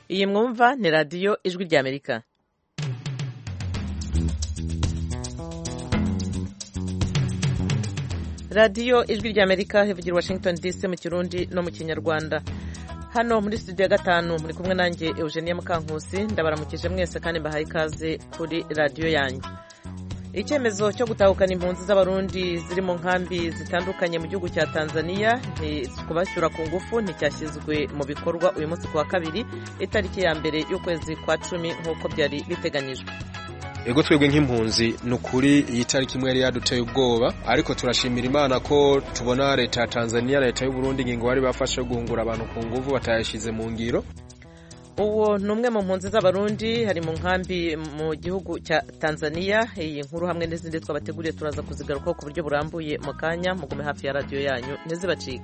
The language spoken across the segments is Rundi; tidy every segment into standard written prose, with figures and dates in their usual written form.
Iyi mwumva ni radiyo Ijwi ry'Amerika. Radiyo Ijwi ry'Amerika ivugira Washington DC mu Kirundi no mu Kinyarwanda. Hano muri studio ya gatanu muri kumwe nanjye Eugenia Mukankusi, ndabaramukije mwese kandi mbahaye ikaze kuri radiyo yanyu. Icyemezo cyo gutahukana impunzi z'abarundi ziri mu nkambi zitandukanye mu gihugu cya Tanzania kubacyura ku ngufu nticyashyizwe mu bikorwa uyu munsi kuwa kabiri itariki ya mbere y'ukwezi kwa 10 nk'uko byari biteganyijwe. Ego twebwe nk'impunzi nukuri iyi tariki imwe yari yaduteye ubwoba, ariko turashimira Imana ko tubona leta ya Tanzania, leta y'u Burundi ngingo bari bafashe guhungura abantu ku nguvu batayashize mu ngiro. Uwo numwe mu mpunzi z'abarundi hari mu nkambi mu gihugu cya Tanzania. Iyi nkuru hamwe n'izindi twabateguriye turaza kuzigarukaho ku buryo burambuye mu kanya. Mugume hafi ya radio yanyu ntizibacike.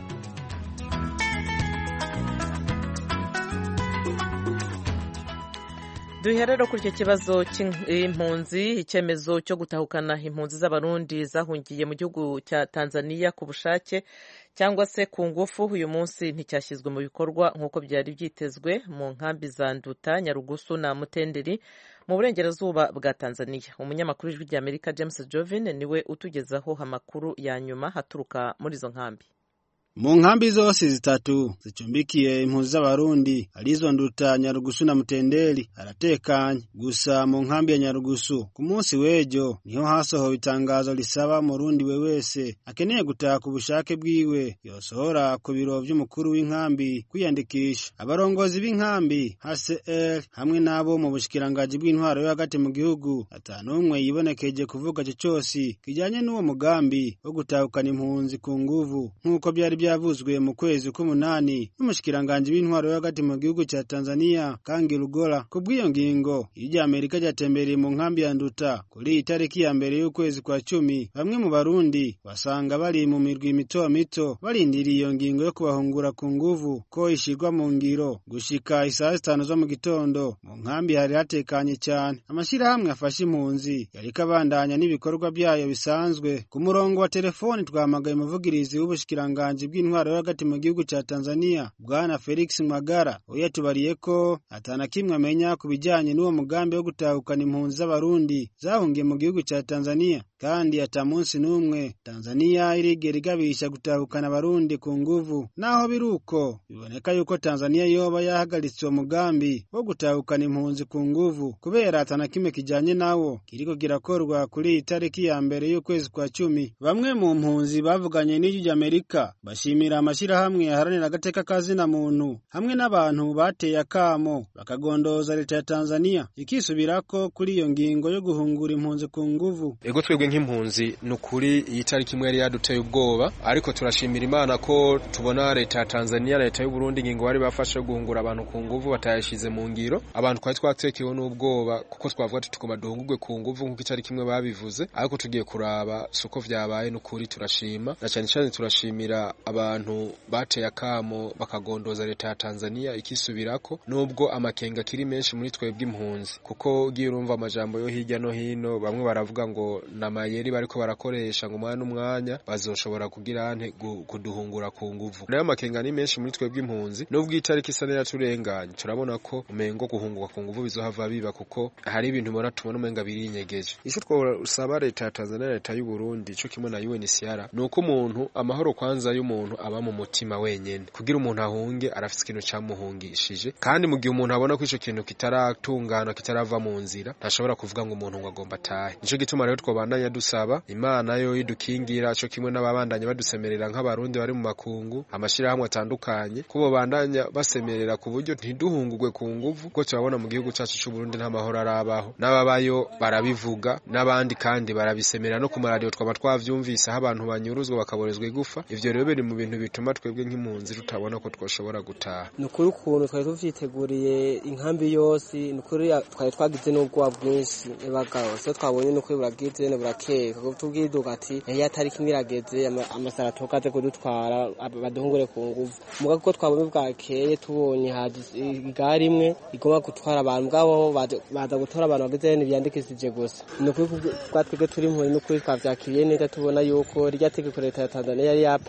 Duherero kuri icyo kibazo cy'impunzi, icyemezo cyo gutahukana impunzi z'abarundi zahungiye mu gihugu cya Tanzania ku bushake cyangwa se ku ngufu uyu munsi nticyashyizwe mu bikorwa nk'uko byari byitezwe mu nkambi za Nduta, Nyarugusu na Mutenderi mu burengerazuba bwa Tanzania. Umunyamakuru w'Ijwi ry'Amerika James Jovin niwe utugezaho amakuru ya nyuma haturuka muri izo nkambi. Mu nkambi zose zitatu zicumbikiye impunzi z'abarundi arizo Nduta, Nyarugusu na Mutenderi haratekanye. Gusa mu nkambi ya Nyarugusu ku munsi w'ejo niho hasohowe itangazo risaba umurundi wese akeneye gutaha ku bushake bwiwe yosohora ku biro by'umukuru w'inkambi kwiyandikisha. Abarongozi b'inkambi HCR hamwe nabo mu bushikirangaji bw'intwaro yo hagati mu gihugu atanumwe yibonekeje kuvuga cyo cyose kijanye n'uwo mugambi wo gutahukana impunzi ku nguvu nk'uko byari yavuzwe mu kwezi k'umunani n'umushikiranganje w'intwaro yo hagati mu gihugu cya Tanzania Kangi Lugola. Ku bw'iyo ngingo ijya Amerika ryatembereye mu nkambi ya Nduta kuri itariki ya mbere y'ukwezi kwa 10. Bamwe mu barundi basanga bari mu mirwi mito mito barindiriye iyo ngingo yo kubahungura ku nguvu ko ishirwa mu ngiro. Gushika isaha 5 zo mu gitondo mu nkambi hari hatekanye cyane. Amashirahamwe afasha impunzi yari kabandanya n'ibikorwa byayo bisanzwe. Ku murongo wa telefoni twamagaye umuvugirizi w'ubushikiranganje bw'intwaro yo hagati mu gihugu cya Tanzania Bwana Felix Mwagara yatubariye ko atana kimwe amenya ku bijyanye n'uwo mugambi wo gutahukana impunzi z'abarundi zahungiye mu gihugu cya Tanzania, kandi ata munsi n'umwe Tanzania irigera igabisha gutahukana abarundi ku nguvu. Naho biruko biboneka yuko Tanzania yoba yahagaritse uwo mugambi wo gutahukana impunzi ku nguvu kubera atana kimwe kijanye nawo kiriko kirakorwa kuri itariki ya mbere y'ukwezi kwa 10. Bamwe mu mpunzi bavuganye n'Ijwi ry'Amerika bashimira amashirahamwe yaharanira agateka kazina muntu hamwe n'abantu bateye akamo bakagondoza leta ya Tanzania ikisubirako kuri iyo ngingo yo guhungura impunzi ku nguvu. Ego twebwe nk'impunzi nukuri iyi tariki imwe yari yaduteye ubwoba, ariko turashimira Imana ko tubona leta ya Tanzania, leta y'u Burundi ngingo bari bafashe guhungura abantu ku nguvu batayashize mu ngiro. Abantu twari twatekewe n'ubwoba kuko twavuga ati tukoma duhungurwe ku nguvu nk'uko itariki imwe babivuze, ariko tugiye kuraba suko vyabaye nukuri turashima, na cyane cyane turashimira abantu bateye akamo bakagondoza leta ya Tanzania ikisubirako, nubwo amakenga kiri menshi muri twebwe impunzi, kuko ugiye urumva amajambo yo hirya no hino bamwe baravuga ngo namayeri bariko barakoresha ngo umwana umwanya bazoshobora kugira ante kuduhungura ku nguvu. Nayo amakenga ni menshi muri twebwe impunzi, nubwo itariki isa yaturenganye turabona ko umengo guhunguka ku nguvu bizohava biba, kuko hari ibintu mora tubona umenga birinyegeje. Ico twosaba leta ya Tanzania, leta y'u Burundi cyo kimwe na UNHCR nuko umuntu amahoro kwanza y'umuntu aba mu mutima wenyene, kugira umuntu ahunge arafite ikintu cyamuhungishije, kandi mu gihe umuntu abona ko ico kintu kitaratungana kitarava mu nzira ntashobora kuvuga ngo umuntu ngo agomba atahe. Nico gituma rero twabandanya dusaba Imana yo idukingira cyo kimwe n'ababandanya badusemerera nk'abarundi bari mu makungu, amashirahamwe atandukanye ko babandanya basemerera ku buryo ntiduhungurwe ku nguvu, ko turabona mu gihugu cyacu cy'u Burundi nta mahoro arabaho. N'ababayo barabivuga n'abandi kandi barabisemerera no ku radio twaba twavyumvise aho abantu banyuruzwa bakaborezwa igufa. Ivyo rero biri mu bintu bituma twebwe nk'impunzi tutabona ko twoshobora gutaha. Nukuri ukuntu twari tuvyiteguriye inkambi yose, nukuri twari twagize n'ubwoba bwinshi ebagao so twabonye nukuri buragize burakeka ko tubwiduka ati ya tariki mirageze amasara tokaze kudutwara baduhungure ku nguvu. Muga ko twabonye bwakeye tubonye haje igari imwe igomba gutwara abantu bwabo baza gutora abantu bageze n'ibyandikishije gusa. Nukuri twatwege turi impunzi nukuri twavyakiriye neza, tubona yuko rya tegeko leta ya Tanzania yari yapande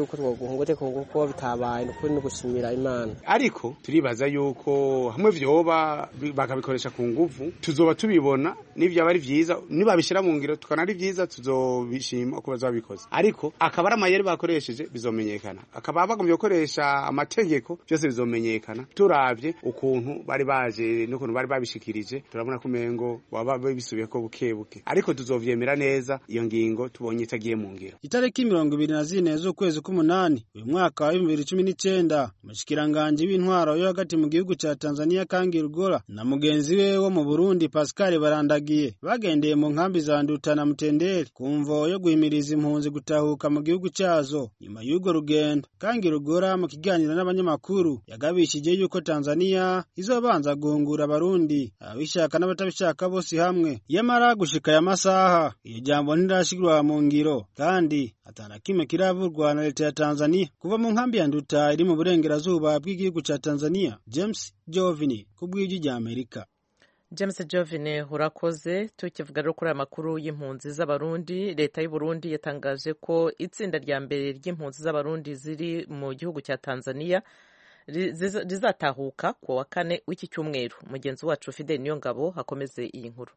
yuko twoguhungute kuko bitabaye n'ukuri no gushimira Imana. Ariko turibaza yuko hamwe vyoba bakabikoresha ku nguvu tuzoba tubibona n'ivyo abari vyiza nibabishira mu ngiro tukana ari vyiza tuzobishima uko bazabikoze. Ariko akaba ari amayeri bakoresheje bizomenyekana, akaba bagombye gukoresha amategeko byose bizomenyekana. Turavye ukuntu bari baje n'ukuntu bari babishikirije turabona ko mengo waba bisubiye ko bukebuke, ariko tuzovyemera neza iyo ngingo tubonye itagiye mu ngiro. Itariki 24 z'ukwezi k'umunani uyu mwaka wa 2019 umushikiranganje w'intwaro yo hagati mu gihugu ca Tanzania Kangi Rugora na mugenzi we wo mu Burundi Pascal Barandagiye bagendeye mu nkambi za Nduta na Mutenderi kumvo yo guhimiriza impunzi gutahuka mu gihugu cyazo. Nyuma y'ugo rugendo Kangi Rugora mu kiganiro n'abanyamakuru yagabishije yuko Tanzania izobanza guhungura abarundi abishaka n'abatabishaka bose hamwe. Yamara gushika ya masaha iyo jambo ntirashigirwa mu ngiro kandi atana kimwe kiravurwa na leta ya Tanzania kuva mu nkambi ya Nduta iri mu burengerazuba bw'igihugu ca Tanzania. James Jovini kubw'ijwi rya Amerika. James Jovine urakoze. Tukivuga rero kuri amakuru y'impunzi z'abarundi, leta y'u Burundi yatangaje ko itsinda rya mbere ry'impunzi z'abarundi ziri mu gihugu cya Tanzania rizatahuka ku wa 4 w'iki cyumweru. Mugenzi wacu Fidel Niyongabo hakomeze iyi nkuru.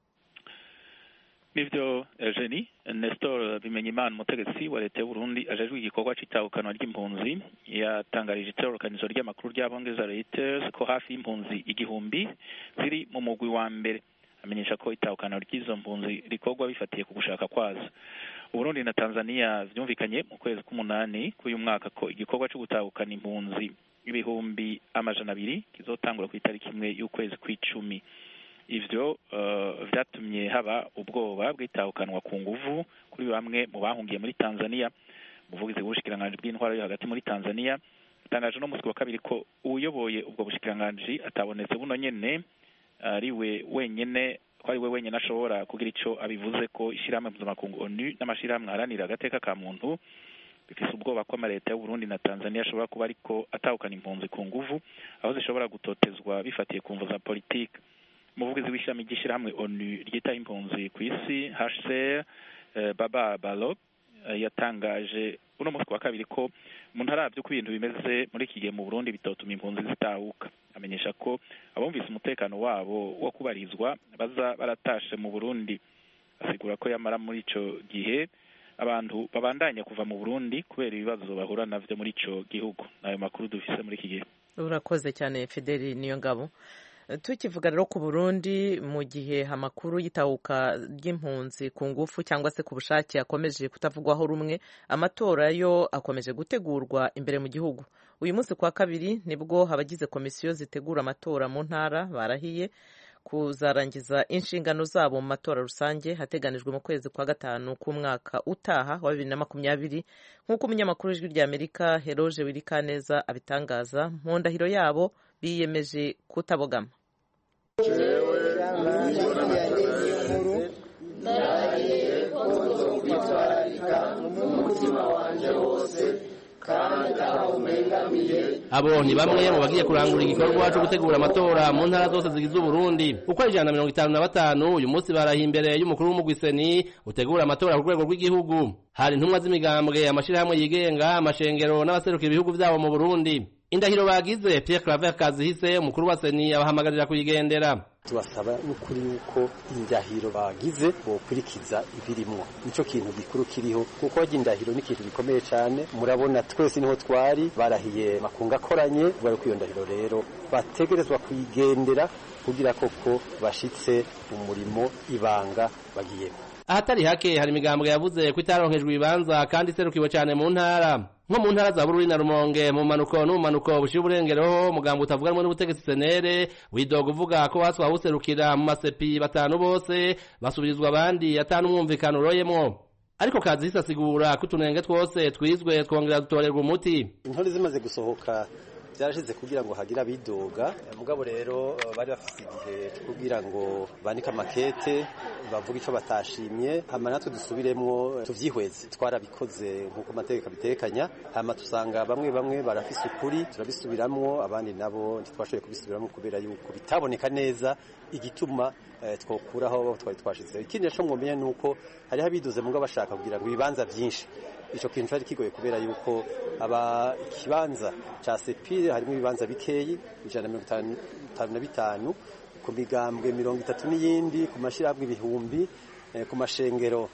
Nivyo Eugenie Nestor Bimenyimana umutegetsi wa leta y'u Burundi ajejwe igikorwa c'itahukanwa ry'impunzi yatangarije itororokanizo ry'amakuru ry'abongereza Reuters ko hafi y'impunzi igihumbi ziri mu mugwi wa mbere. Amenyesha ko itahukanwa ry'izo mpunzi rikorwa bifatiye ku gushaka kwazo. Burundi na Tanzania vyumvikanye mu kwezi k'umunani k'uyu mwaka ko igikorwa cyo gutahukana impunzi ibihumbi 200 kizotangura ku itariki 1 y'ukwezi kw'icumi. Ivyo vyatumye haba ubwoba bw'itahukanwa ku nguvu kuri bamwe mu bahungiye muri Tanzania. Umuvugizi w'ubushikiranganje bw'intwaro yo hagati muri Tanzania atangaje no musi wa kabiri ko uyoboye ubwo bushikiranganje atabonetse buno nyene ariwe wenyene ashobora kugira ico abivuze ko ishiramwe mpuzamakungu ONU n'amashiramwe aharanira agateka ka muntu bifise ubwoba ko amaleta y'u Burundi na Tanzania ashobora kuba ariko atahukana impunzi ku nguvu aho zishobora gutotezwa bifatiye ku mvo za politike. Umuvugizi w'ishami ry'ishirahamwe ONU ryita impunzi ku isi HCR Baba Balog yatangaje uno musi wa kabiri ko mu ntaravyo ko ibintu bimeze muri iki gihe mu Burundi bitotuma impunzi zitahuka. Amenyesha ko abumvise umutekano wabo wo kubarizwa baza baratashe mu Burundi. Asigura ko yamara muri ico gihe abantu babandanya kuva mu Burundi kubera ibibazo bahura navyo muri ico gihugu. Nayo makuru dufise muri iki gihe. Urakoze cyane Fideli Niyongabo. Tukivuga rero ku Burundi mu gihe amakuru y'itahuka ry'impunzi ku ngufu cyangwa se ku bushake akomeje kutavugwaho rumwe, amatora yo akomeje gutegurwa imbere mu gihugu. Uyu munsi kwa kabiri nibwo abagize komisiyo zitegura amatora mu ntara barahiye kuzarangiza inshingano zabo mu matora rusange hateganijwe mu kwezi kwa 5 k'umwaka utaha wa 2020 nk'uko umunyamakuru w'ijwi rya Amerika Heroje Wirikaneza abitangaza. Mu ndahiro yabo biyemeje kutabogama. Abo ni bamwe mu bagiye kurangura igikorwa cyo gutegura amatora mu ntara zose zigize Burundi. Uko 155 uyu munsi barahi imbere y'umukuru w'umugwiseni utegura amatora ku rwego rw'igihugu. Hari intumwa z'imigambwe, amashirahamwe yigenga, amashengero n'abaseruka ibihugu byabo mu Burundi. Indahiro bagize Pierre Claver Kazihise umukuru wa Seni abahamagarira kuyigendera. Tubasaba n'ukuri yuko indahiro bagize bokurikiza ibirimwo. Nico kintu gikuru kiriho kuko indahiro ni kintu gikomeye cyane. Murabona twese niho twari barahiye makunga akoranye bari ku ndahiro rero bategerezwa kuyigendera kugira koko bashitse umurimo ibanga bagiye. Ahatari hake hari imigambwe yavuze ko itaronkejwe ibibanza kandi serukiwe cyane mu ntara. Nko mu ntara za Bururi na Rumonge mu manuko n'umanuko bushira uburengero mugambwe utavuganwe n'ubutegetsi senere widoga uvuga ko baswa userukira mu masepi batanu bose basubirizwa abandi atanu umwumvikano royemwo. Ariko Kazihise asigura ko tunenge twose twizwe twongera dutorerwa umuti. Intore zimaze gusohoka byarashize kugira ngo hagira bidoga mugabo rero bari bafite igihe kugira ngo bandika makete bavuga ico batashimye hama natwe dusubiremwo tuvyihweze twarabikoze nkuko amategeko bitekanya hama tusanga bamwe barafise ukuri turabisubiramwo abandi nabo ntitwashoboye kubisubiramwo kubera yuko bitaboneka neza igituma twokuraho twari twashize. Ikindi cyo mwomenya nuko hari habidoze mugabo bashaka kugira ngo ibibanza byinshi ico kintu cari kigoye kubera yuko ikibanza ca sepire harimo ibibanza bikeyi 155 ku migambwe 30 n'iyindi ku mashirahamwe ibihumbi ku mashengero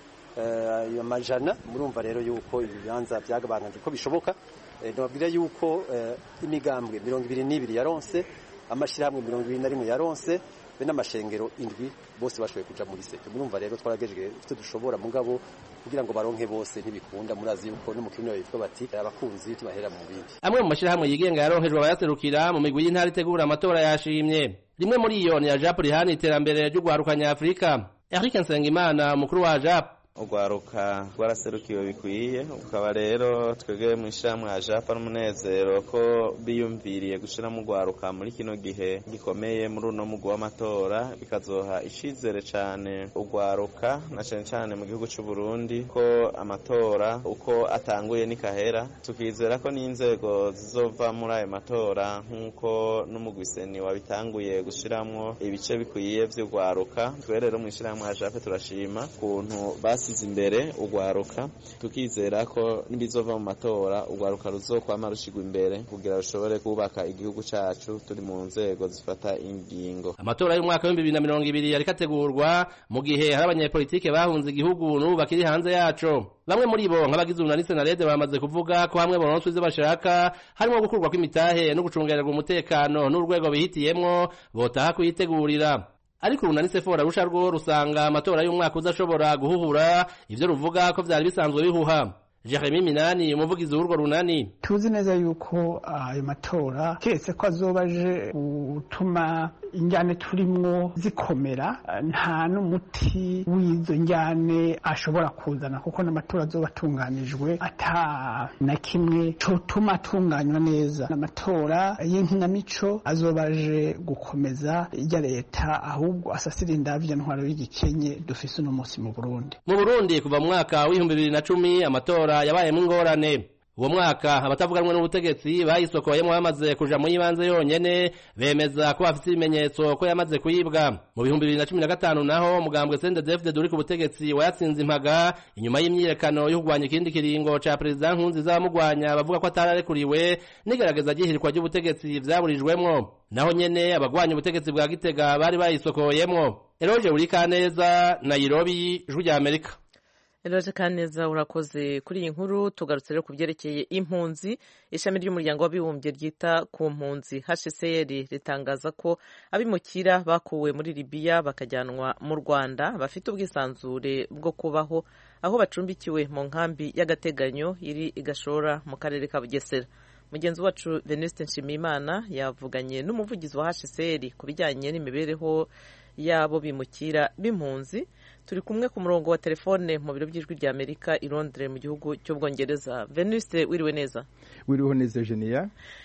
amajana. Murumva rero yuko ibibanza byagabanije ko bishoboka. Nababwira yuko imigambwe 22 yaronse, amashirahamwe 21 yaronse, be n'amashengero indwi bose bashoboye kuja muri sepe. Murumva rero twaragejeje ufite dushobora mugabo kugira ngo baronke bose ntibikunda. Murazi yuko no mu kirundi bitwa bati abakunzi tubahera mu bindi. Amwe mu mashirahamwe yigenga yaronkejwe abayaserukira mu migwi y'intara itegura amatora yashimye. Rimwe muri iyo ni ya JAP rihana iterambere ry'ugwarukanya Afrika. Eric Nsengimana umukuru wa JAP ugwaruka rwaraserukiwe bikwiye, ukaba rero twebwe mu ishamwe ajafa n'umunezero ko biyumviriye gushira mu gwaruka muri kino gihe gikomeye muri uno mugwi w'amatora, bikazoha icizere cane ugwaruka na cane mu gihugu c'u Burundi ko amatora uko atanguye nikahera, tukizera ko n'inzego zizova muri ayo matora nk'uko n'umugwi seni wabitanguye gushiramwo ibice bikwiye vy'ugwaruka. Twe rero mu ishamwe ajafa turashima kuntu basize imbere ugwaruka, tukizera ko nibizova mu matora ugwaruka ruzokwama rushigwa imbere kugira rushobore kubaka igihugu cacu turi mu nzego zifata ingingo. Amatora y'umwaka wa 2020 yari kategurwa mu gihe hari abanyepolitike bahunze igihugu n'ubu bakiri hanze yaco. Bamwe muri bo nk'abagize urunani Senarede bamaze kuvuga ko hamwe bononswe ivyo bashaka harimo gukurwa kw'imitahe no gucungererwa umutekano n'urwego bihitiyemwo botaha kuyitegurira. Ariko urunani Sefora rusha rwo rusanga amatora y'umwaka uzashobora guhuhura ivyo ruvuga ko vyari bisanzwe bihuha. Jeremy Minani umuvugizi w'urwo runani: tuzi neza yuko ayo matora keretse ko azobaje gutuma injyane turimwo zikomera, nta n'umuti w'izo njyane ashobora kuzana, kuko n'amatora azoba atunganijwe ata na kimwe cotuma atunganywa neza. Amatora y'inkinamico azobaje gukomeza irya leta, ahubwo asasira indavya ntwaro y'igikenye dufise uno munsi mu Burundi. Mu Burundi kuva mu mwaka wa 2010 amatora yabayemo ingorane. Uwo mwaka abatavuganwe n'ubutegetsi bayisokoyemo bamaze kuja mu yibanze yonyene, bemeza ko bafite ibimenyetso ko yamaze kuyibwa. Mu 2015 naho umugambwe CNDD-FDD uri ku butegetsi wayatsinze impaga inyuma y'imyiyerekano yo kugwanya ikindi kiringo ca President Nkurunziza bamugwanya bavuga ko atararekuriwe n'igerageza ry'ihirikwa ry'ubutegetsi vyaburijwemwo. Naho nyene abagwanya ubutegetsi bwa Gitega bari bayisokoyemwo. Eroje Urikaneza, Nairobi, Ijwi rya Amerika. Eroje Kaneza urakoze kuri iyi nkuru. Tugarutse rero kubyerekeye impunzi. Ishami ry'umuryango w'abibumbye ryita ku mpunzi HCR ritangaza ko abimukira bakuwe muri Libya bakajyanwa mu Rwanda bafite ubwisanzure bwo kubaho aho bacumbikiwe mu nkambi y'agateganyo iri igashora mu karere ka Bugesera. Mugenzi wacu Venuste Nshimiyimana yavuganye n'umuvugizi wa HCR ku bijyanye n'imibereho yabo bimukira b'impunzi. Turi kumwe ku murongo wa telefone mu biro by'Ijwi rya Amerika i Londres mu gihugu cy'Ubwongereza. Venuste, wiriwe neza? Wiriwe neza Eugenia.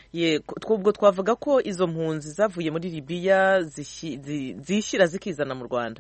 Twubwo twavuga ko izo mpunzi zavuye muri Libya zishyira zikizana mu Rwanda.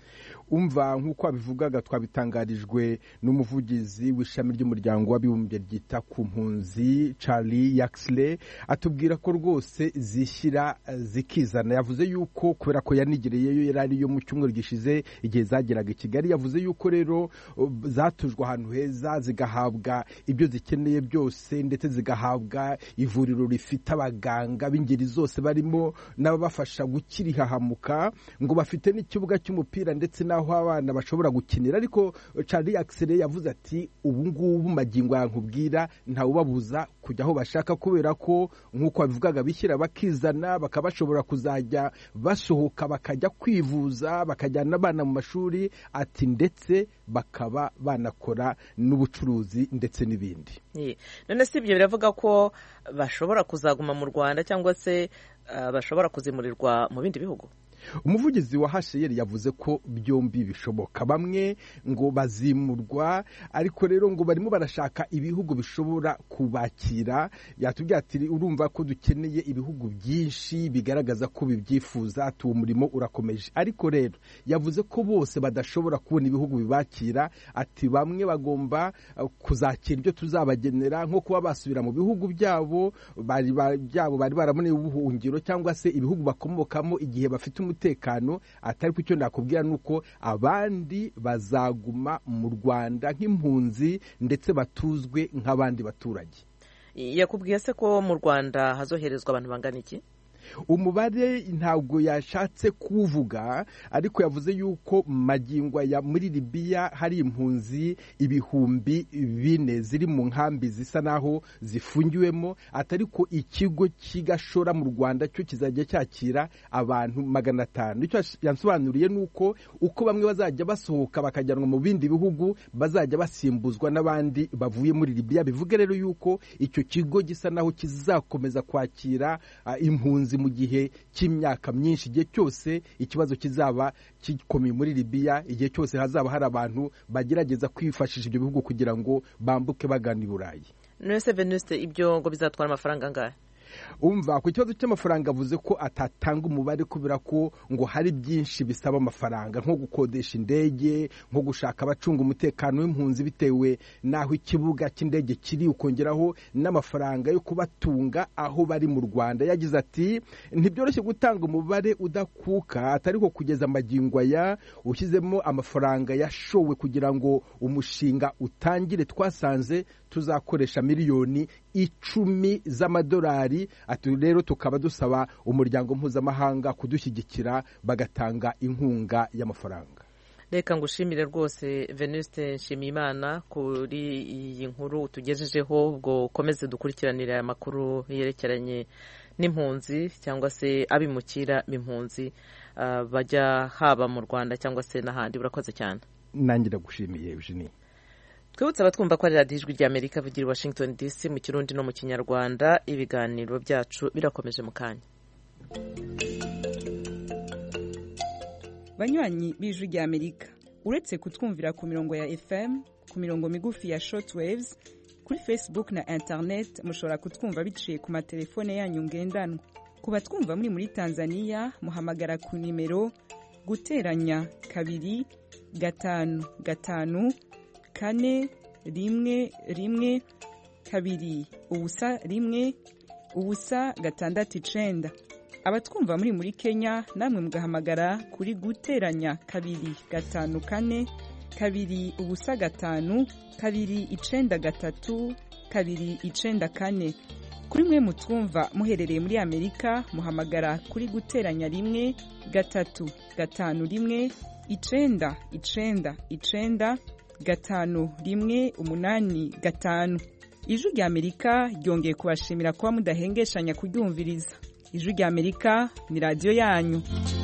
Umva nk'uko abivugaga twabitangarijwe n'umuvugizi w'ishami ry'umuryango w'abibumbye ryita ku mpunzi Charlie Yaxley, atubwira ko rwose zishyira zikizana. Yavuze yuko kubera ko yanigereyeyo yarari yo mu cyumweru gishize igihe zageraga i Kigali, yavuze yuko rero zatujwe ahantu heza zigahabwa ibyo zikeneye byose, ndetse zigahabwa ivuriro rifite abaganga b'ingeri zose barimo n'ababafasha gukirihahamuka, ngo bafite n'ikibuga cy'umupira ndetse aho abana bashobora gukinira. Ariko Charlie Yaxley yavuze ati ubu ngubu magingo yankubwira ntawubabuza kujya aho bashaka, kubera ko nk'uko babivugaga bishyira bakizana bakabashobora kuzajya basohoka bakajya kwivuza, bakajyana abana mu mashuri, ati ndetse bakaba banakora n'ubucuruzi ndetse n'ibindi. None si ibyo biravuga ko bashobora kuzaguma mu Rwanda cyangwa se bashobora kuzimurirwa mu bindi bihugu? Umuvugizi wa HCR yavuze ko byombi bishoboka. Bamwe ngo bazimurwa, ariko rero ngo barimo barashaka ibihugu bishobora kubakira. Yatubwiye ati urumva ko dukeneye ibihugu byinshi bigaragaza ko bibyifuza, ati uwo murimo urakomeje. Ariko rero yavuze ko bose badashobora kubona ibihugu bibakira, ati bamwe bagomba kuzakira ibyo tuzabagenera, nko kuba basubira mu bihugu byabo bari baraboneye ubuhungiro cyangwa se ibihugu bakomokamo igihe bafite n'umutekano, atari ku cyo nakubwira nuko abandi bazaguma mu Rwanda nk'impunzi ndetse batuzwe nk'abandi baturage. Yakubwiye se ko mu Rwanda hazoherezwa abantu bangana iki? Umubare ntabwo yashatse kuvuga, ariko yavuze yuko magingwa ya muri Libya hari impunzi 4,000 ziri mu nkambi zisa naho zifungiwemo, atari ko ikigo kigashora mu Rwanda cyo kizajya cyakira abantu 500. Icyo yansobanuriye nuko uko bamwe bazajya basohoka bakajyanwa mu bindi bihugu bazajya basimbuzwa n'abandi bavuye muri Libya. Bivuga rero yuko icyo kigo gisa naho kizakomeza kwakira impunzi mu gihe cy'imyaka myinshi, igihe cyose ikibazo kizaba gikomeye muri Libya, igihe cyose hazaba hari abantu bagerageza kwifashisha ibyo bihugu kugira ngo bambuke bagana i Burayi. Nese Venuste, ibyo ngo bizatwara amafaranga angahe? Umva, ku kibazo cy'amafaranga avuze ko atatanga umubare kubera ko ngo hari byinshi bisaba amafaranga, nko gukodesha indege, nko gushaka abacunga umutekano w'impunzi bitewe naho ikibuga cy'indege kiri, ukongeraho n'amafaranga yo kubatunga aho bari mu Rwanda. Yagize ati ntibyoroshye gutanga umubare udakuka, atari ko kugeza amagingwa ya ushyizemo amafaranga yashowe kugira ngo umushinga utangire. Twasanze tuzakoresha miliyoni 10 z'amadolari. Ati rero tukaba dusaba umuryango mpuzamahanga kudushyigikira bagatanga inkunga y'amafaranga. Reka ngushimire rwose Venuste Nshimiyimana kuri iyi nkuru tugejejeho. Ubwo komeze dukurikiranira aya makuru yerekeranye n'impunzi cyangwa se abimukira b'impunzi bajya haba mu Rwanda cyangwa se n'ahandi. Urakoze cyane. Nanjye ndagushimiye Eugenie. Twibutse abatwumva ko ari radiyo Ijwi ry'Amerika ivugira i Washington DC mu Kirundi no mu Kinyarwanda. Ibiganiro byacu birakomeje mu kanya. Banywanyi b'Ijwi ry'Amerika, uretse kutwumvira ku mirongo ya FM, ku mirongo migufi ya shortwaves, kuri Facebook na internet mushobora kutwumva biciye ku matelefone yanyu ngendanwa. Ku batwumva muri Tanzania muhamagara ku nimero guteranya 2 5 5 4 1 1 2 ubusa 1 ubusa 6 abatwumva muri Kenya namwe mugahamagara kuri guteranya 2 5 4 2 ubusa 5 2 9 3 2 9 kuri mwe mutwumva muherereye muri Amerika muhamagara kuri guteranya 1 3 5 1 9 9 9 5 Ijwi ry'Amerika ryongeye kubashimira kuba mudahengeshanya kuryumviriza. Ijwi ry'Amerika ni radiyo yanyu.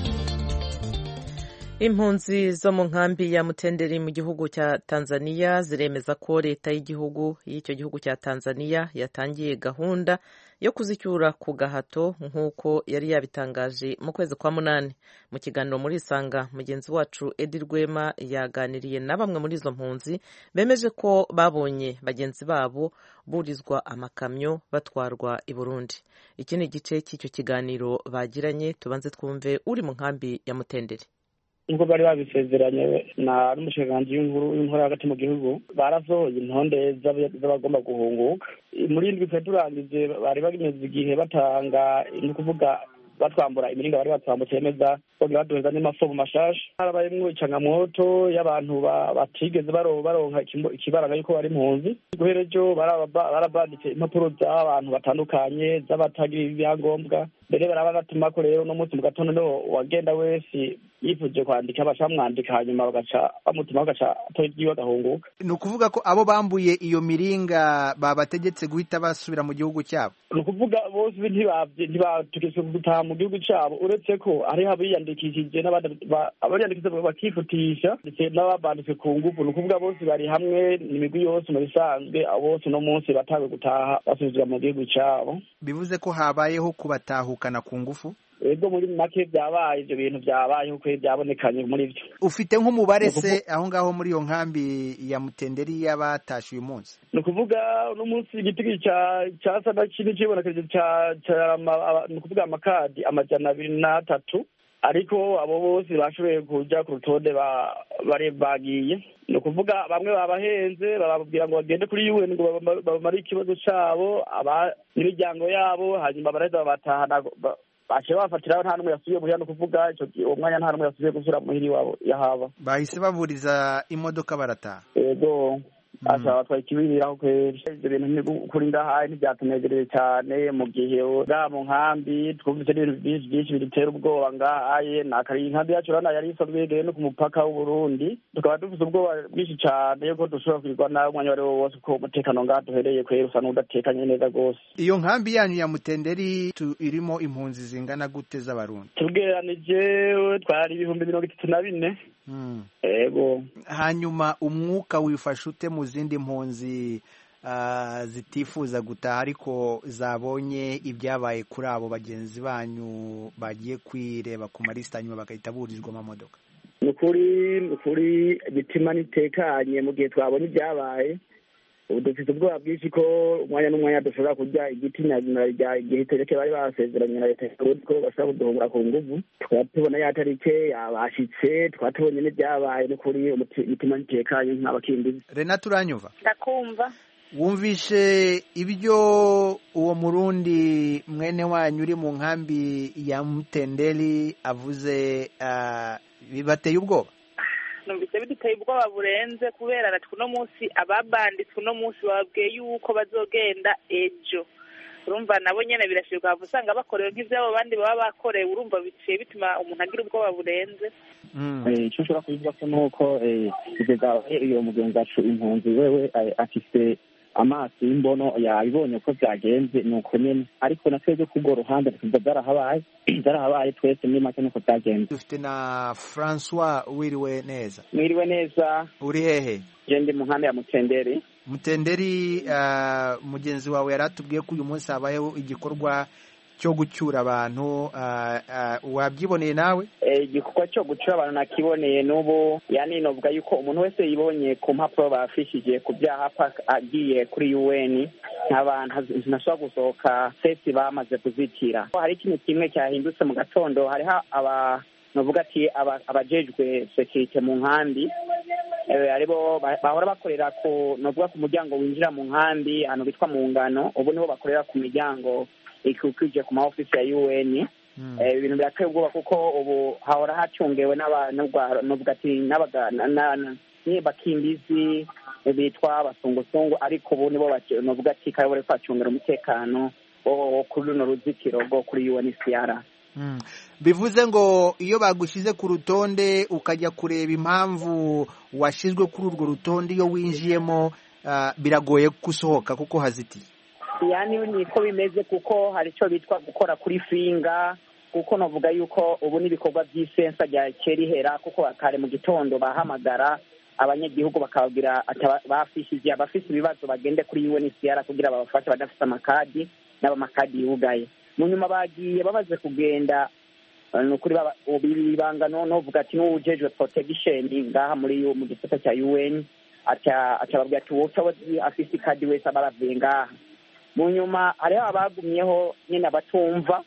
Impunzi zo mu nkambi ya Mutenderi mu gihugu cya Tanzania ziremeza ko leta y'igihugu y'icyo gihugu cya Tanzania yatangiye gahunda yo kuzicyura ku gahato nk'uko yari yabitangaje mu kwezi kwa munani. Mu kiganiro muri Isanga, mugenzi wacu Edi Rwema yaganiriye na bamwe muri izo mpunzi bemeje ko babonye bagenzi babo burizwa amakamyo batwarwa i Burundi. Iki ni igice cy'icyo kiganiro bagiranye. Tubanze twumve uri mu nkambi ya Mutenderi. Ubwo bari babisezeranye na n'umushikiranganji w'inkora hagati mu gihugu, barasohoye intonde z'abagomba guhunguka. Muri indwi turangije bari bagimeze igihe batanga ni kuvuga batwambura imiringa bari batwambutse yemeza ko baduheza n'amafomu mashasha. Harabayemwo icangamoto y'abantu batigeze baronka ikibaranga yuko bari impunzi. Guherejo barabanditse impapuro z'abantu batandukanye z'abatagira ibyangombwa. Mbere barabatuma ko rero no munsi mu gatondo no wagenda wese yifuje kwandika bashamwandika hanyuma bagaca bamutuma bagaca toyigiwe agahunguka. Ni ukuvuga ko abo bambuye iyo miringa babategetse guhita basubira mu gihugu cyabo. Ni ukuvuga bose ntibategetswe gutaha mu gihugu cyabo, uretse ko hariho abiyandikishije n'abiyandikishije bakifutisha ndetse n'ababanditse ku ngufu. Ni ukuvuga bose bari hamwe n'imigwi yose mu bisanzwe, bose no munsi batawe gutaha basubira mu gihugu cyabo. Bivuze ko habayeho kubatahukana ku ngufu. Ego muri make byabaye, ibyo bintu byabaye uko byabonekanye muri byo. Ufite nk'umubare se aho ngaho muri iyo nkambi ya Mutenderi y'abatashe uyu munsi? Ni ukuvuga uno munsi igitigi cyasa na kintu kibonekeje ni ukuvuga amakadi 203, ariko abo bose bashoboye kuja ku rutonde bari bagiye. Ni ukuvuga bamwe babahenze bababwira ngo bagende kuri UN ngo bamare ikibazo cyabo n'imiryango yabo, hanyuma baraheza babatahana baciye bafatiraho nta n'umwe yasubiye muhira no kuvuga uwo mwanya nta n'umwe yasubiye gusubira muhira iwabo yahaba bahise baburiza imodoka barataha. Yego ashaka twakibiriraho kweri ibyo bintu kuri ndahaye ntibyatunegereye cyane mu gihe bwa mu nkambi twumvise ibintu byinshi bidutera ubwoba ngahaye nakari inkambi yacu rana yari isanzwe yegereye no ku mupaka w'u Burundi tukaba dufite ubwoba bwinshi cyane yuko dushobora kwirwa nawe umwanya wari wo wose ko umutekano ngaha duhereye kweri usa n'udatekanye neza rwose. Iyo nkambi yanyu ya Mutenderi irimo impunzi zingana gute z'abarundi? Tubweranije twari 34,000. Ego. Hanyuma umwuka wifashe ute mu zindi mpunzi zitifuza gutaha ariko zabonye ibyabaye kuri abo bagenzi banyu bagiye kwireba ku marisita nyuma bagahita burizwa amamodoka? Nukuri imitima nitekanye mu gihe twabonye ibyabaye. Ubu dufite ubwoba bwinshi ko umwanya n'umwanya dushobora kurya igiti nyuma igihe tarike bari basezeranye na leta ko bashobora kuduhungura ku nguvu, tukaba tubona ya tarike yabashitse, tukaba tubonye n'ibyabaye n'ukuri imitima nitekanye nk'abakimbizi. Renata uranyumva? Ndakumva. Wumvishe ibyo uwo Murundi mwene wanyu uri mu nkambi ya Mutenderi avuze bibateye ubwoba? Numvise biduteye ubwoba burenze kubera natwe uno munsi ababanditse uno munsi bababwiye yuko bazogenda ejo. Urumva nabo nyene birashirwa havu usanga bakorewe nk'ivyabo bandi baba bakorewe, urumva biciye bituma umuntu agira ubwoba burenze. Icyo nshobora kuvuga ko nuko kugeza iyo mugenzi wacu impunzi wewe afise amaso y'imbono yabibonye ko byagenze nuko nyene, ariko natwebwe kubwo ruhande tuza zarahabaye twese muri make nuko byagenze. Dufite na François wiriwe neza. Mwiriwe neza. Uri hehe? Je ndi mu nkambi ya Mutenderi. Mutenderi, mugenzi wawe yaratubwiye ko uyu munsi habayeho igikorwa cyo gucyura abantu, wabyiboneye nawe? Igikorwa cyo gucyura abantu nakiboneye n'ubu, yani novuga yuko umuntu wese yibonye ku mpapuro bafishije ku byaha agiye kuri UN nk'abantu ntashobora gusohoka sesi bamaze kuzitira. Hari ikintu kimwe cyahindutse mu gatondo, hariho novuga ati abajejwe security mu nkambi aribo bahora bakorera ku novuga ku muryango winjira mu nkambi hano bitwa mu ngano, ubu nibo bakorera ku miryango ikukije ku ma office ya UN. Ibintu birateye ubwoba kuko ubu hahora hacungewe novuga ati bakimbizi bitwa abasungusungu, ariko ubu nibo novuga ati kayobore kwacungera umutekano kuri runo ruzitiro rwo kuri UNHCR. Bivuze ngo iyo bagushize ku rutonde ukajya kureba impamvu washizwe kuri urwo rutonde, iyo winjiyemo biragoye gusohoka kuko hazitiye. Yani niko bimeze kuko hari icyo bitwa gukora kuri finga, kuko navuga yuko ubu n'ibikorwa by'isensa rya kerihera, kuko kare mu gitondo bahamagara abanyagihugu bakababwira bafishije abafite ibibazo bagende kuri UNHCR kugira babafashe badafite amakadi n'abamakadi yugaye. Mu nyuma bagiye bamaze kugenda nukuri bibanga novuga ati n'ujejwe protection ngaha mu gisata cya UN acababwira ati wowe afise ikadi wese abaravenga. Mu nyuma hariho abagumyeho nyine abatumva,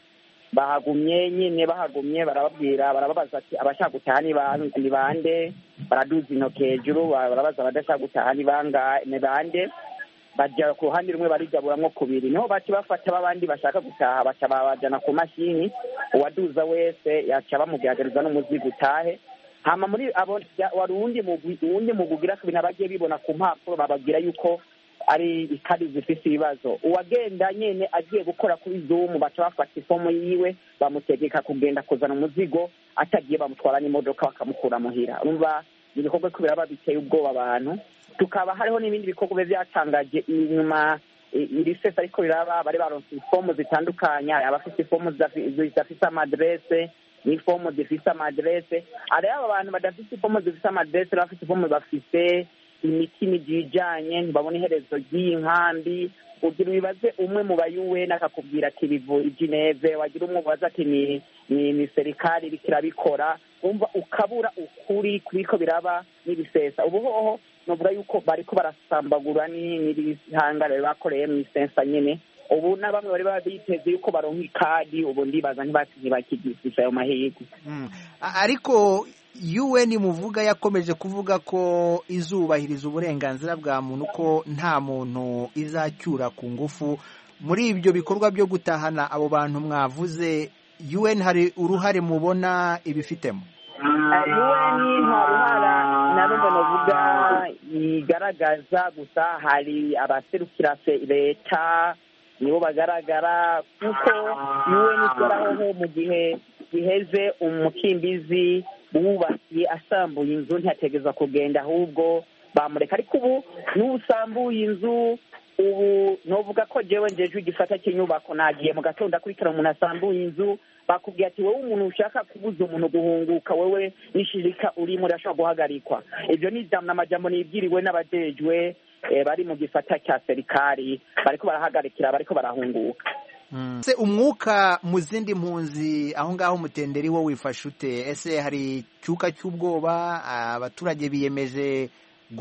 bahagumye barababwira, barababaza ati abashaka gutaha ni bande, baraduza intoki hejuru barabaza abadashaka gutaha ni bande, bajya ku ruhande rumwe barigaburamwo kubiri, niho baci bafata abandi bashaka gutaha baca babajana ku mashini, uwaduza wese yaca bamugaragariza n'umuzigo utahe. Hama muri abo warundi mugugira ko binabagiye bibona ku mpapuro bababwira yuko ari ikadi zifise ibibazo. Uwagenda nyene agiye gukora kuri Zoom baca bafata ifomu yiwe bamutegeka kugenda kuzana umuzigo, atagiye bamutwara n'imodoka bakamukura muhira. Urumva ibikorwa ko biraba biteye ubwoba abantu. Tukaba hariho n'ibindi bikorwa byatangaje inyuma iri sesa ariko biraba bari baronse ifomu zitandukanye, abafite ifomu zidafise amadresse n'ifomu zifise amadresse. Ari aba bantu badafite ifomu zifise amadresse bafite ifomu bafise imitima ijanye ntibabona iherezo ry'inkambi. Ugira ibibaze umwe mu bayuwe nakakubwira ati bivu Geneve, wagira umwe ubaza ati ni serikali iriko irabikora, umva ukabura ukuri kuriko biraba n'ibisesa. Ubu hoho novuga yuko bariko barasambagura n'ibihangare bakoreye mu isensa nyene. Ubu na bamwe bari babiteze yuko baronka ikadi, ubu ndibaza ntibakigifisha ayo mahirwe. Ariko UN muvuga yakomeje kuvuga ko izubahiriza uburenganzira bwa muntu, ko nta muntu izacyura ku ngufu. Muri ibyo bikorwa byo gutahana abo bantu mwavuze, UN hari uruhare mubona ibifitemo? UN nta ruhara na rumwe novuga igaragaza, gusa hari abaserukira leta nibo bagaragara, kuko UN ikoraho mu gihe giheze umukimbizi wubakiye asambuye inzu ntiyategeza kugenda, ahubwo bamureka. Ariko ubu n'usambuye inzu, ubu novuga ko jewe njeje igifata cy'inyubako nagiye mu gatondo akurikira umuntu asambuye inzu, bakubwiye ati wowe umuntu ushaka kubuza umuntu guhunguka, wewe n'ishirika urimo urashobora guhagarikwa. Ibyo ni amajambo nibwiriwe n'abajejwe bari mu gifata cya serikali, bariko barahagarikira bariko barahunguka. Se umwuka mu zindi mpunzi aho ngaho Mutenderi wo wifashe ute? Ese hari cyuka cy'ubwoba? Abaturage biyemeje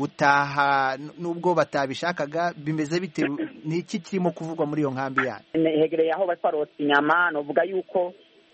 gutaha nubwo batabishakaga, bimeze bite? Niki kirimo kuvugwa muri iyo nkambi yanyu? Hegereye aho baparotse inyama, novuga yuko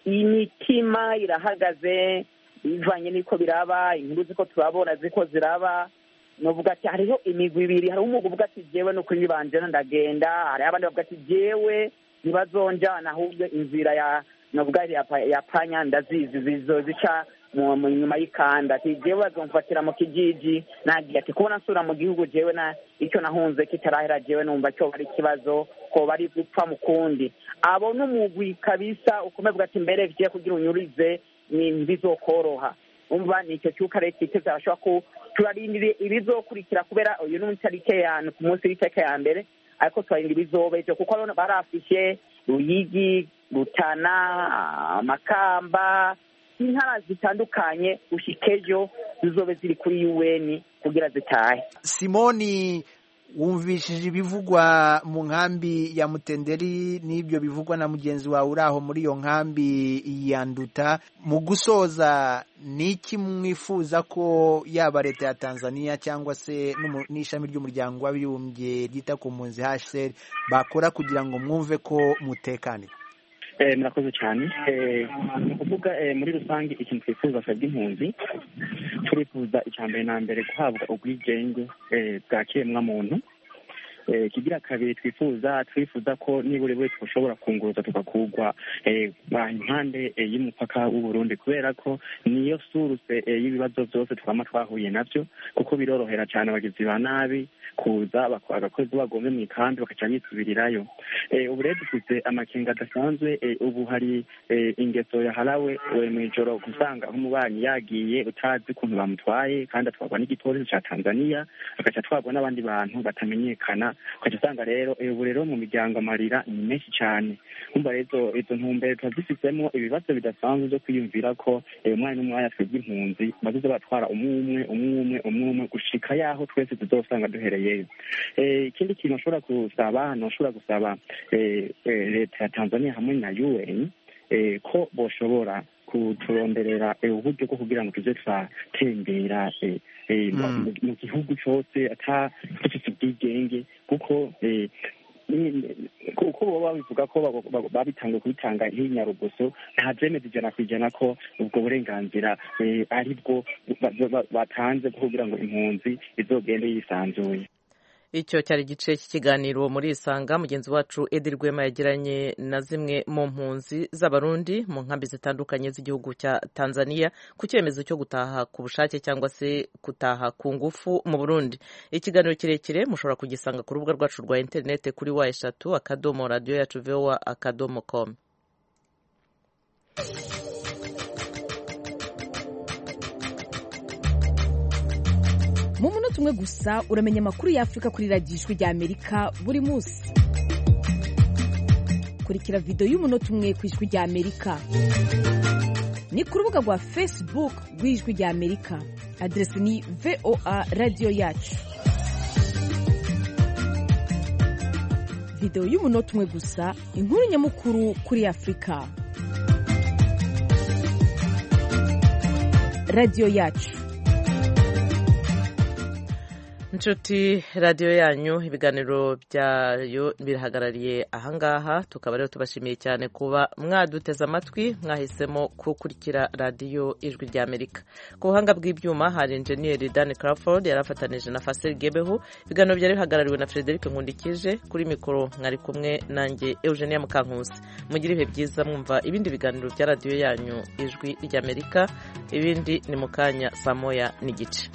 imitima irahagaze bivanye niko biraba, inkuru ziko turabona ziko ziraba. Novuga ati hariho imigwi ibiri, hari umugwi uvuga ati jewe no kuri banje ndagenda, hari abandi bavuga ati jewe nibazonjana, ahubwo inzira ya novuga ya panya ndazizi zizozica mu nyuma y'ikanda. Ati jewe bazomfatira mu kijiji, nagiye ati kubona nsura mu gihugu jewe na icyo nahunze kitarahera, jewe numva cyo bari kibazo ko bari gupfa mu kundi. Abo n'umugwi kabisa ukomevuga ati mbere vye kugira unyurize ni bizokoroha. Umva nicyo cyuka rero kiteze ashobora ko turarindire ibizokurikira, kubera uyu n'umutarike ya ku munsi w'iteka ya mbere, ariko turarindira ibizobejo kuko barafishe Ruyigi, Rutana, Makamba, intara zitandukanye ushikejo zizobe ziri kuri UN kugira zitahe. Simoni, wumvishije ibivugwa mu nkambi ya Mutenderi n'ibyo bivugwa na mugenzi wawe uraho muri iyo nkambi ya Nduta, mu gusoza niki mwifuza ko yaba leta ya Tanzania cyangwa se n'ishami ry'umuryango w'abibumbye ryita ku mpunzi HCR bakora kugira ngo mwumve ko mutekane? Murakoze cyane. Kuvuga muri rusange ikintu twifuza twebwe impunzi, turifuza icyambere na mbere guhabwa ubwigenge bwa kiremwamuntu. Kigira kabiri twifuza ko niburi wese ushobora kunguruza tukakugwa impande y'umupaka w'u Burundi, kubera ko niyo suruse y'ibibazo byose twama twahuye navyo, kuko birorohera cyane abagizi ba nabi kuza agakozi bagombe mu ikambi bakaca bisubirirayo. Ubu rero dufite amakenga adasanzwe. Ubu hari ingeso yaharawe mw'ijoro, gusanga umubanyi yagiye utazi ukuntu bamutwaye, kandi atwarwa n'igipolisi ca Tanzania, agaca atwarwa n'abandi bantu batamenyekana, ukaca usanga rero ubu rero mu miryango amarira ni menshi cyane. Umva rero izo ntumbero tuzifisemo ibibazo bidasanzwe byo kwiyumvira ko umwanya n'umwanya twebwe impunzi bazoza batwara umwe gushika yaho twese tuzosanga duhereye. Ikindi kintu nshobora gusaba leta ya Tanzania hamwe na UN ko boshobora kuturonderera uburyo bwo kugira ngo tuze twatembera mu gihugu cyose ata dufite ubwigenge, kuko baba babivuga ko babitangiye kubitanga nk'inyarugoso, nta byemeza 100% ko ubwo burenganzira ari bwo batanze kugira ngo impunzi izogende yisanzuye. Icyo cyari igice cy'ikiganiro muri Isanga mugenzi wacu Edi Rwema yagiranye na zimwe mu mpunzi z'abarundi mu nkambi zitandukanye z'igihugu cya Tanzania ku cyemezo cyo gutaha ku bushake cyangwa se gutaha ku ngufu mu Burundi. Ikiganiro kirekire mushobora kugisanga ku rubuga rwacu rwa interinete kuri wa3.radio.voa.com. Mu munota umwe gusa uramenya amakuru y'Afrika kuri radiyo Ijwi ry'Amerika buri munsi. Kurikira video y'umunota umwe ku Ijwi ry'Amerika ni ku rubuga rwa Facebook rw'Ijwi ry'Amerika, adresi ni VOA Radio Yacu. Video y'umunota umwe gusa, inkuru nyamukuru kuri Afrika. Radio Yacu. inshuti radiyo yanyu ibiganiro byayo birahagarariye ahangaha tukaba rero tubashimiye cyane kuba mwaduteze amatwi mwahisemo gukurikira radiyo ijwi ry'Amerika ku buhanga bw'ibyuma hari enjeniyeri Dan Crawford yarafatanije na Fasil Gebeho ibiganiro byari bihagarariwe na Frederic Nkundikije kuri mikoro mwari kumwe nanjye Eugenia Mukankusi mugire ibihe byiza mwumva ibindi biganiro bya radiyo yanyu ijwi ry'Amerika ibindi ni mu kanya saa moya n'igice.